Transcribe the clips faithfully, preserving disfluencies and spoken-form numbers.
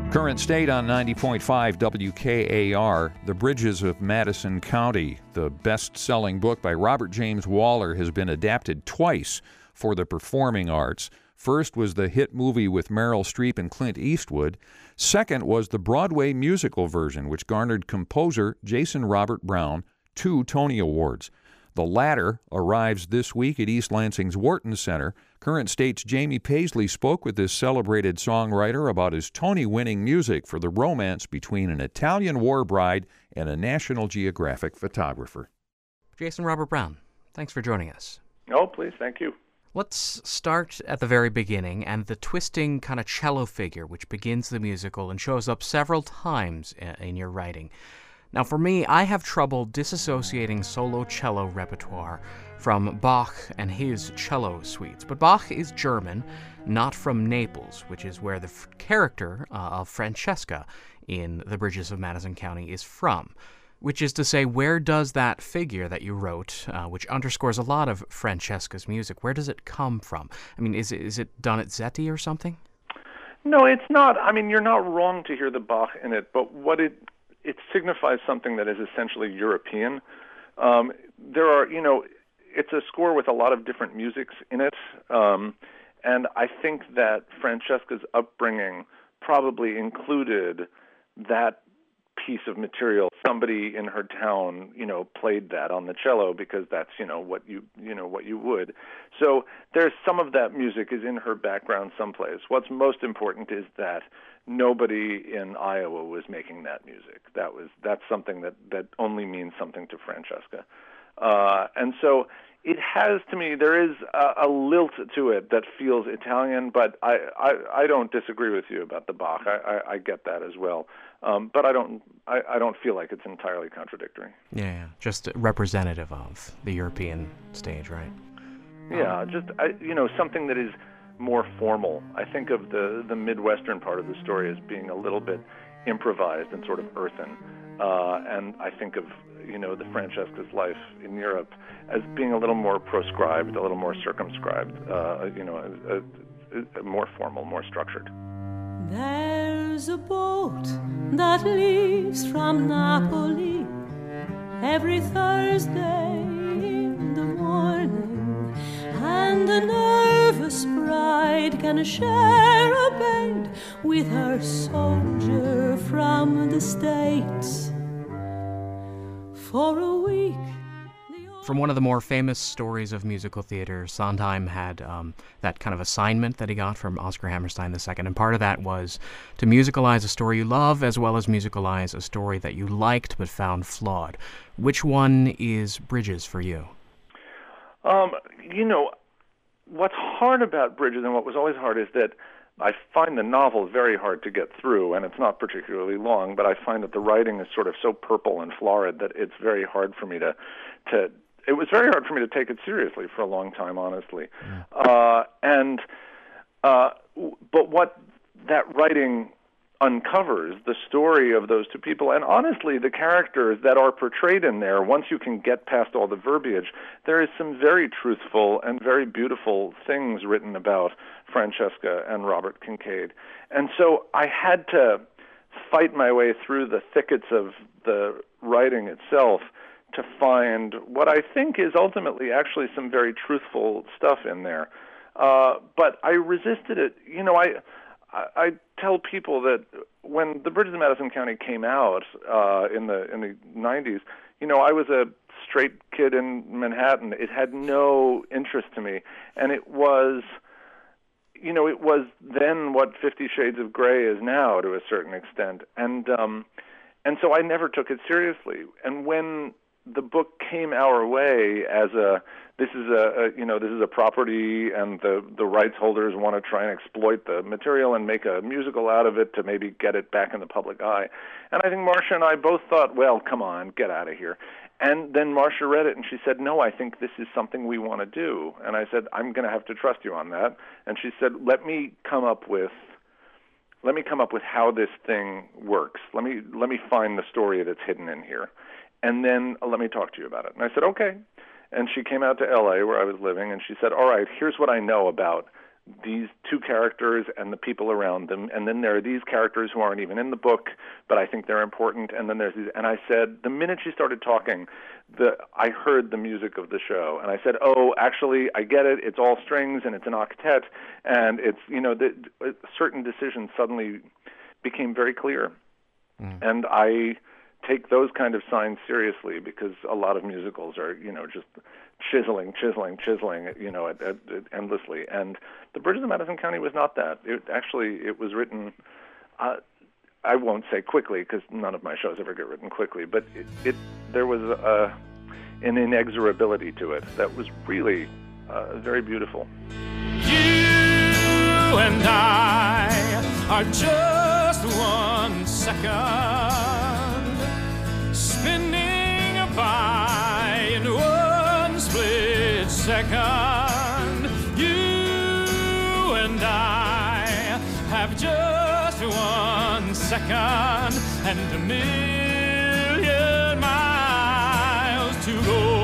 Current State on ninety point five W K A R, The Bridges of Madison County. The best-selling book by Robert James Waller has been adapted twice for the performing arts. First was the hit movie with Meryl Streep and Clint Eastwood. Second was the Broadway musical version, which garnered composer Jason Robert Brown two Tony Awards. The latter arrives this week at East Lansing's Wharton Center. Current State's Jamie Paisley spoke with this celebrated songwriter about his Tony-winning music for the romance between an Italian war bride and a National Geographic photographer. Jason Robert Brown, thanks for joining us. Oh, please, thank you. Let's start at the very beginning and the twisting kind of cello figure which begins the musical and shows up several times in your writing. Now, for me, I have trouble disassociating solo cello repertoire from Bach and his cello suites. But Bach is German, not from Naples, which is where the f- character uh, of Francesca in The Bridges of Madison County is from. Which is to say, where does that figure that you wrote, uh, which underscores a lot of Francesca's music, where does it come from? I mean, is it, is it Donizetti or something? No, it's not. I mean, you're not wrong to hear the Bach in it, but what it it signifies something that is essentially European. Um, there are, you know, it's a score with a lot of different musics in it, um, and I think that Francesca's upbringing probably included that piece of material. Somebody in her town, you know, played that on the cello because that's, you know, what you, you know, what you would. So there's some of that music is in her background someplace. What's most important is that nobody in Iowa was making that music. That was that's something that, that only means something to Francesca. Uh, and so it has, to me, there is a, a lilt to it that feels Italian, but I, I, I don't disagree with you about the Bach. I, I, I get that as well. Um, but I don't I, I don't feel like it's entirely contradictory. Yeah, yeah, just representative of the European stage, right? Yeah, just, I, you know, something that is more formal. I think of the, the Midwestern part of the story as being a little bit improvised and sort of earthen. Uh, and I think of, you know, the Francesca's life in Europe as being a little more proscribed, a little more circumscribed, uh, you know, a, a, a more formal, more structured. There's a boat that leaves from Napoli every Thursday in the morning, and a nervous bride can share a bed with her soldier from the States for a week. From one of the more famous stories of musical theater, Sondheim had um, that kind of assignment that he got from Oscar Hammerstein the Second, and part of that was to musicalize a story you love as well as musicalize a story that you liked but found flawed. Which one is Bridges for you? Um, you know, what's hard about Bridges, and what was always hard, is that I find the novel very hard to get through, and it's not particularly long, but I find that the writing is sort of so purple and florid that it's very hard for me to to It was very hard for me to take it seriously for a long time, honestly. Yeah. Uh, and uh, but what that writing uncovers, the story of those two people, and honestly, the characters that are portrayed in there, once you can get past all the verbiage, there is some very truthful and very beautiful things written about Francesca and Robert Kincaid. And so I had to fight my way through the thickets of the writing itself to find what I think is ultimately actually some very truthful stuff in there. Uh, but I resisted it. You know, I, I I tell people that when The Bridges of Madison County came out uh, in the in the nineties, you know, I was a straight kid in Manhattan. It had no interest to me, and it was, you know, it was then what Fifty Shades of Grey is now to a certain extent, and um, and so I never took it seriously. And when the book came our way as a this is a, a you know this is a property, and the the rights holders want to try and exploit the material and make a musical out of it to maybe get it back in the public eye. And I think Marcia and I both thought, well, come on, get out of here. And then Marcia read it and she said, no, I think this is something we want to do. And I said, I'm going to have to trust you on that. And she said, let me come up with let me come up with how this thing works. Let me let me find the story that's hidden in here. And then uh, let me talk to you about it. And I said, okay. And she came out to L A where I was living, and she said, all right, here's what I know about these two characters and the people around them, and then there are these characters who aren't even in the book, but I think they're important, and then there's these, and I said, the minute she started talking, the I heard the music of the show, and I said, oh, actually, I get it, it's all strings, and it's an octet, and it's, you know, the, certain decisions suddenly became very clear, mm. and I take those kind of signs seriously, because a lot of musicals are, you know, just chiseling, chiseling, chiseling, you know, at, at, at endlessly. And The Bridges of Madison County was not that. It actually, it was written, uh, I won't say quickly, because none of my shows ever get written quickly, but it, it there was a, an inexorability to it that was really uh, very beautiful. You and I are just one second spinning by in one split second. You and I have just one second and a million miles to go.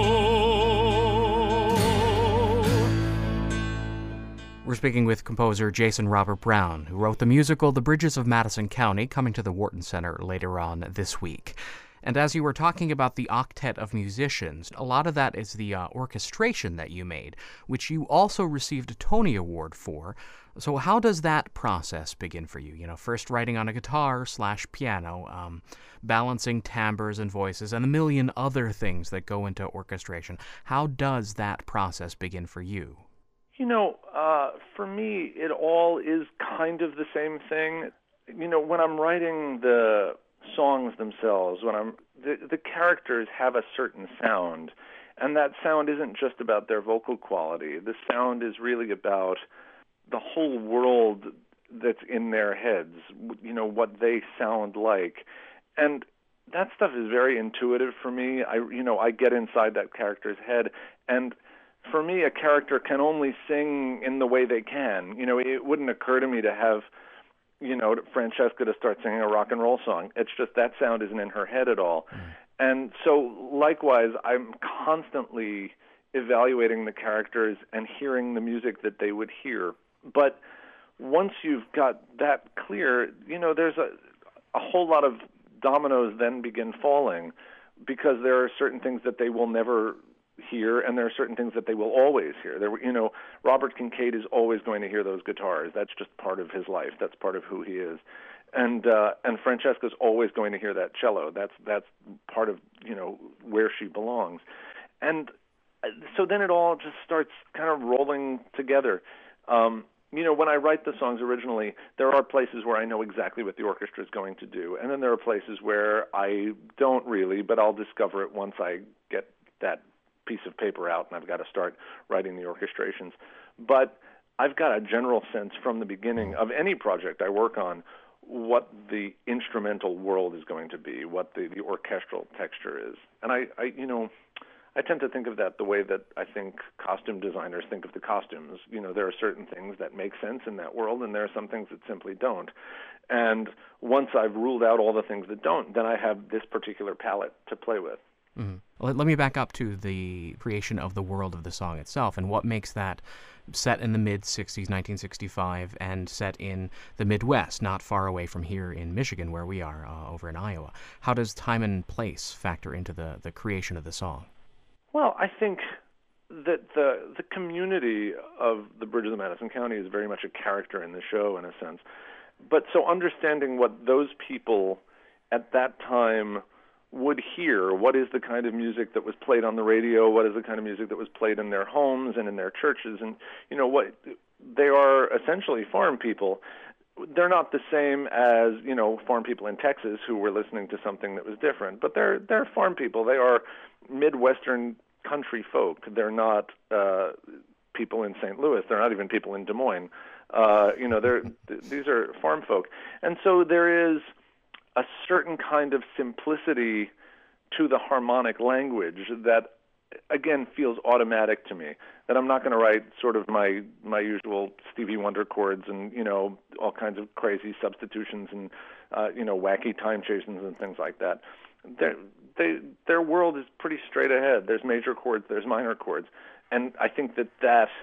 We're speaking with composer Jason Robert Brown, who wrote the musical The Bridges of Madison County, coming to the Wharton Center later on this week. And as you were talking about the octet of musicians, a lot of that is the uh, orchestration that you made, which you also received a Tony Award for. So how does that process begin for you? You know, first writing on a guitar slash piano, um, balancing timbres and voices, and a million other things that go into orchestration. How does that process begin for you? You know, uh, for me, it all is kind of the same thing. You know, when I'm writing the songs themselves, when I'm the, the characters have a certain sound, and that sound isn't just about their vocal quality. The sound is really about the whole world that's in their heads, you know, what they sound like. And that stuff is very intuitive for me. I, you know, I get inside that character's head, and for me, a character can only sing in the way they can. You know, it wouldn't occur to me to have, you know, Francesca to start singing a rock and roll song. It's just that sound isn't in her head at all. Mm. And so, likewise, I'm constantly evaluating the characters and hearing the music that they would hear. But once you've got that clear, you know, there's a, a whole lot of dominoes then begin falling, because there are certain things that they will never hear, and there are certain things that they will always hear. There, you know, Robert Kincaid is always going to hear those guitars. That's just part of his life. That's part of who he is. And uh, and Francesca's always going to hear that cello. That's that's part of, you know, where she belongs. And so then it all just starts kind of rolling together. Um, you know, when I write the songs originally, there are places where I know exactly what the orchestra is going to do, and then there are places where I don't really, but I'll discover it once I get that piece of paper out and I've got to start writing the orchestrations. But I've got a general sense from the beginning of any project I work on what the instrumental world is going to be, what the, the orchestral texture is. And I, I, you know, I tend to think of that the way that I think costume designers think of the costumes. You know, there are certain things that make sense in that world, and there are some things that simply don't. And once I've ruled out all the things that don't, then I have this particular palette to play with. Mm-hmm. Let, let me back up to the creation of the world of the song itself, and what makes that set in the mid-sixties, nineteen sixty-five, and set in the Midwest, not far away from here in Michigan, where we are, uh, over in Iowa. How does time and place factor into the, the creation of the song? Well, I think that the the community of the Bridges of Madison County is very much a character in the show, in a sense. But so understanding what those people at that time would hear, what is the kind of music that was played on the radio, what is the kind of music that was played in their homes and in their churches, and, you know, what they are essentially farm people. They're not the same as, you know, farm people in Texas who were listening to something that was different, but they're they're farm people. They are Midwestern country folk. They're not uh, people in Saint Louis. They're not even people in Des Moines. Uh, you know, they're th- these are farm folk, and so there is a certain kind of simplicity to the harmonic language that, again, feels automatic to me, that I'm not going to write sort of my my usual Stevie Wonder chords and, you know, all kinds of crazy substitutions and, uh, you know, wacky time chases and things like that. They're, they, their world is pretty straight ahead. There's major chords, there's minor chords. And I think that that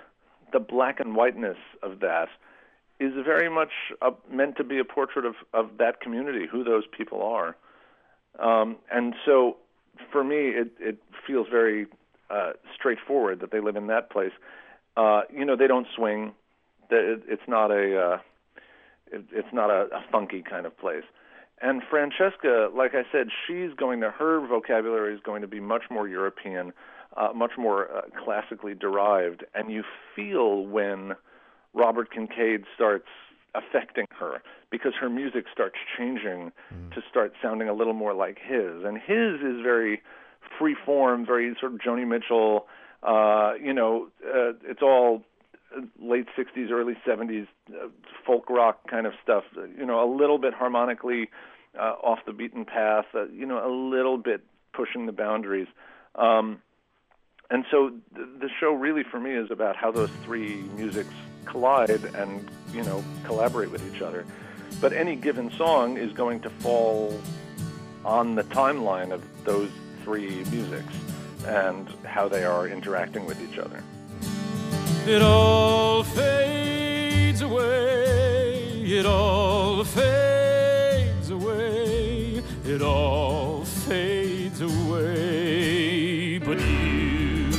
the black and whiteness of that is very much a, meant to be a portrait of, of that community, who those people are. Um, and so for me, it, it feels very uh, straightforward that they live in that place. Uh, you know, they don't swing. It, it's not a uh, it, it's not a, a funky kind of place. And Francesca, like I said, she's going to, her vocabulary is going to be much more European, uh, much more uh, classically derived. And you feel when Robert Kincaid starts affecting her, because her music starts changing mm. to start sounding a little more like his. And his is very free-form, very sort of Joni Mitchell, uh, you know, uh, it's all late sixties, early seventies uh, folk rock kind of stuff, you know, a little bit harmonically uh, off the beaten path, uh, you know, a little bit pushing the boundaries. Um, and so th- the show really for me is about how those three musics collide and, you know, collaborate with each other. But any given song is going to fall on the timeline of those three musics and how they are interacting with each other. It all fades away, it all fades away, it all fades away, but you.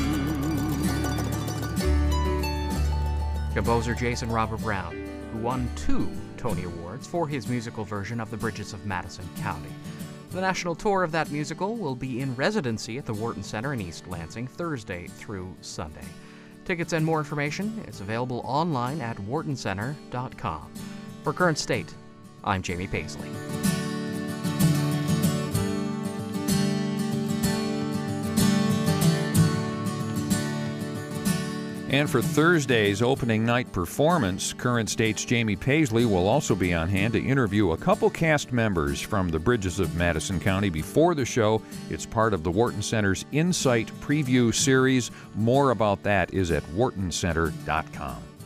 Composer Jason Robert Brown, who won two Tony Awards for his musical version of The Bridges of Madison County. The national tour of that musical will be in residency at the Wharton Center in East Lansing Thursday through Sunday. Tickets and more information is available online at wharton center dot com. For Current State, I'm Jamie Paisley. And for Thursday's opening night performance, Current State's Jamie Paisley will also be on hand to interview a couple cast members from the Bridges of Madison County before the show. It's part of the Wharton Center's Insight Preview series. More about that is at wharton center dot com.